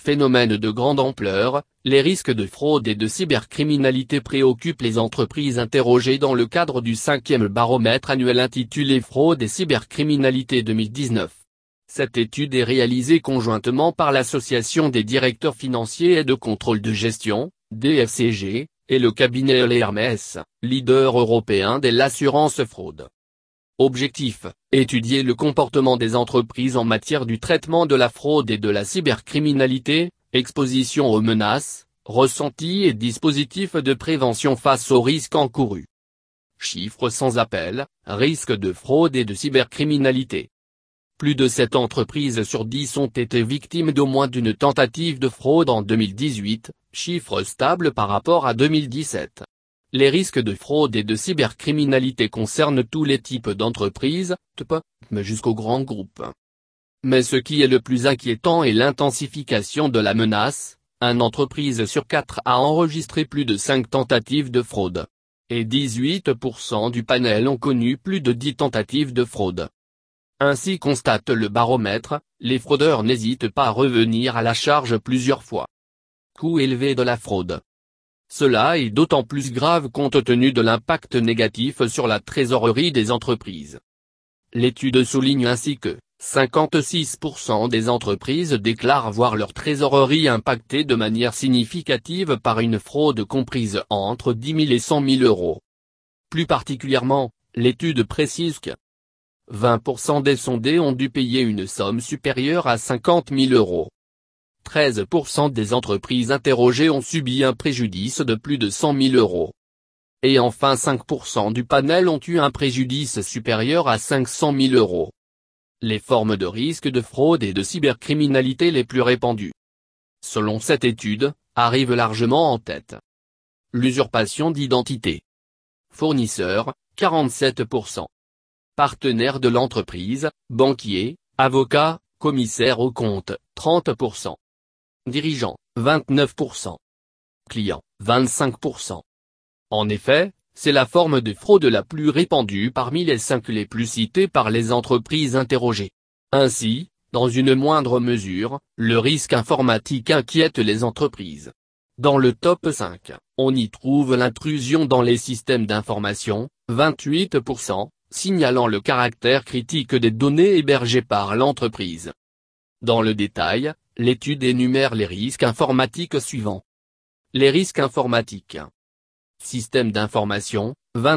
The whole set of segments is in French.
Phénomène de grande ampleur, les risques de fraude et de cybercriminalité préoccupent les entreprises interrogées dans le cadre du 5e baromètre annuel intitulé Fraude et cybercriminalité 2019. Cette étude est réalisée conjointement par l'Association des directeurs financiers et de contrôle de gestion, DFCG, et le cabinet Hermès, leader européen de l'assurance fraude. Objectif, étudier le comportement des entreprises en matière du traitement de la fraude et de la cybercriminalité, exposition aux menaces, ressentis et dispositifs de prévention face aux risques encourus. Chiffres sans appel, risque de fraude et de cybercriminalité. Plus de 7 entreprises sur 10 ont été victimes d'au moins d'une tentative de fraude en 2018, chiffre stable par rapport à 2017. Les risques de fraude et de cybercriminalité concernent tous les types d'entreprises, mais jusqu'aux grands groupes. Mais ce qui est le plus inquiétant est l'intensification de la menace. Une entreprise sur 4 a enregistré plus de 5 tentatives de fraude. Et 18% du panel ont connu plus de 10 tentatives de fraude. Ainsi constate le baromètre, les fraudeurs n'hésitent pas à revenir à la charge plusieurs fois. Coût élevé de la fraude. Cela est d'autant plus grave compte tenu de l'impact négatif sur la trésorerie des entreprises. L'étude souligne ainsi que 56% des entreprises déclarent voir leur trésorerie impactée de manière significative par une fraude comprise entre 10 000 et 100 000 euros. Plus particulièrement, l'étude précise que 20% des sondés ont dû payer une somme supérieure à 50 000 euros. 13% des entreprises interrogées ont subi un préjudice de plus de 100 000 euros. Et enfin 5% du panel ont eu un préjudice supérieur à 500 000 euros. Les formes de risque de fraude et de cybercriminalité les plus répandues, selon cette étude, arrivent largement en tête. L'usurpation d'identité. Fournisseur, 47%. Partenaires de l'entreprise, banquiers, avocats, commissaires aux comptes, 30%. Dirigeants, 29%. Clients, 25%. En effet, c'est la forme de fraude la plus répandue parmi les 5 les plus cités par les entreprises interrogées. Ainsi, dans une moindre mesure, le risque informatique inquiète les entreprises. Dans le top 5, on y trouve l'intrusion dans les systèmes d'information, 28%, signalant le caractère critique des données hébergées par l'entreprise. Dans le détail, l'étude énumère les risques informatiques suivants. Les risques informatiques. Système d'information,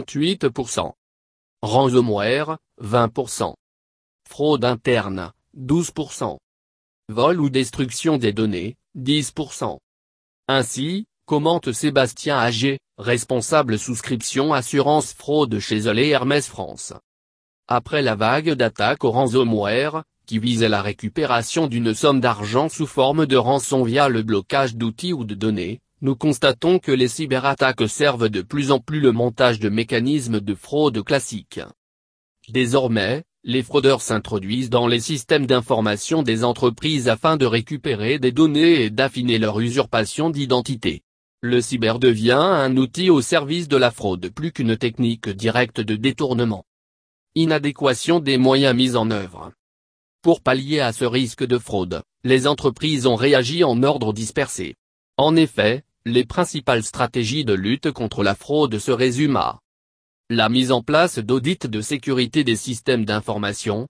28%. Ransomware, 20%. Fraude interne, 12%. Vol ou destruction des données, 10%. Ainsi, commente Sébastien Ager, responsable souscription assurance fraude chez Hermès France. Après la vague d'attaques au ransomware, qui visait la récupération d'une somme d'argent sous forme de rançon via le blocage d'outils ou de données, nous constatons que les cyberattaques servent de plus en plus le montage de mécanismes de fraude classiques. Désormais, les fraudeurs s'introduisent dans les systèmes d'information des entreprises afin de récupérer des données et d'affiner leur usurpation d'identité. Le cyber devient un outil au service de la fraude plus qu'une technique directe de détournement. Inadéquation des moyens mis en œuvre. Pour pallier à ce risque de fraude, les entreprises ont réagi en ordre dispersé. En effet, les principales stratégies de lutte contre la fraude se résument à la mise en place d'audits de sécurité des systèmes d'information,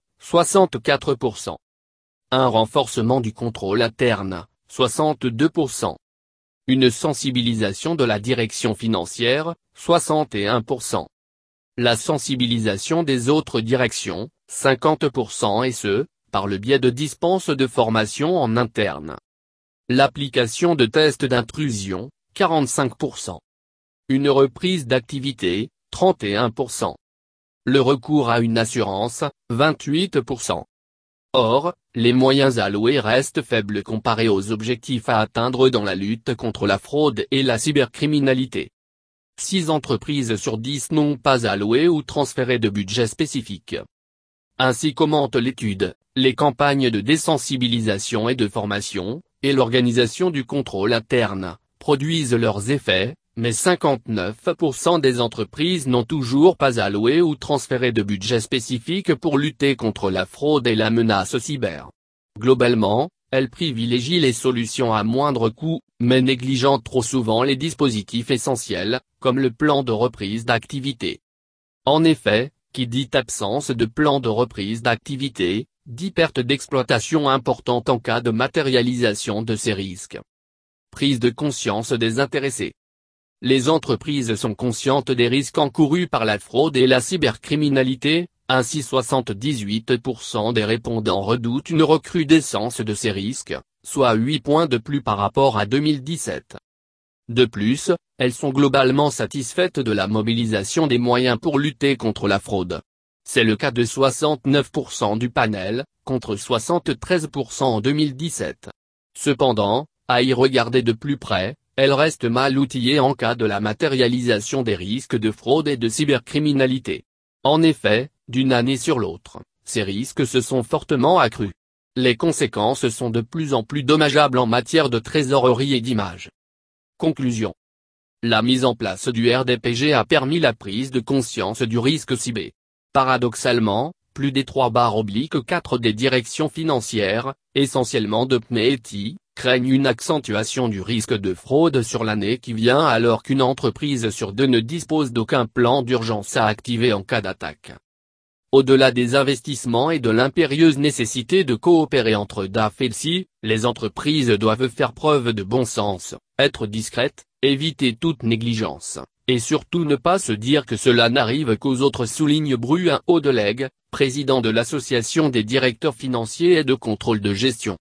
64%. Un renforcement du contrôle interne, 62%. Une sensibilisation de la direction financière, 61%. La sensibilisation des autres directions, 50% et ce, par le biais de dispenses de formation en interne. L'application de tests d'intrusion, 45%. Une reprise d'activité, 31%. Le recours à une assurance, 28%. Or, les moyens alloués restent faibles comparés aux objectifs à atteindre dans la lutte contre la fraude et la cybercriminalité. 6 entreprises sur 10 n'ont pas alloué ou transféré de budget spécifique. Ainsi commente l'étude, les campagnes de désensibilisation et de formation, et l'organisation du contrôle interne, produisent leurs effets, mais 59% des entreprises n'ont toujours pas alloué ou transféré de budget spécifique pour lutter contre la fraude et la menace cyber. Globalement, elle privilégie les solutions à moindre coût, mais négligeant trop souvent les dispositifs essentiels, comme le plan de reprise d'activité. En effet, qui dit absence de plan de reprise d'activité, dit perte d'exploitation importante en cas de matérialisation de ces risques. Prise de conscience des intéressés. Les entreprises sont conscientes des risques encourus par la fraude et la cybercriminalité, ainsi 78% des répondants redoutent une recrudescence de ces risques, soit 8 points de plus par rapport à 2017. De plus, elles sont globalement satisfaites de la mobilisation des moyens pour lutter contre la fraude. C'est le cas de 69% du panel, contre 73% en 2017. Cependant, à y regarder de plus près, elles restent mal outillées en cas de la matérialisation des risques de fraude et de cybercriminalité. En effet, d'une année sur l'autre, ces risques se sont fortement accrus. Les conséquences sont de plus en plus dommageables en matière de trésorerie et d'image. Conclusion. La mise en place du RDPG a permis la prise de conscience du risque cyber. Paradoxalement, plus des 3/4 des directions financières, essentiellement de PME-IT, craignent une accentuation du risque de fraude sur l'année qui vient alors qu'une entreprise sur deux ne dispose d'aucun plan d'urgence à activer en cas d'attaque. Au-delà des investissements et de l'impérieuse nécessité de coopérer entre DAF et LCI, les entreprises doivent faire preuve de bon sens, être discrètes, éviter toute négligence, et surtout ne pas se dire que cela n'arrive qu'aux autres, souligne Bruin Audeleg, président de l'Association des directeurs financiers et de contrôle de gestion.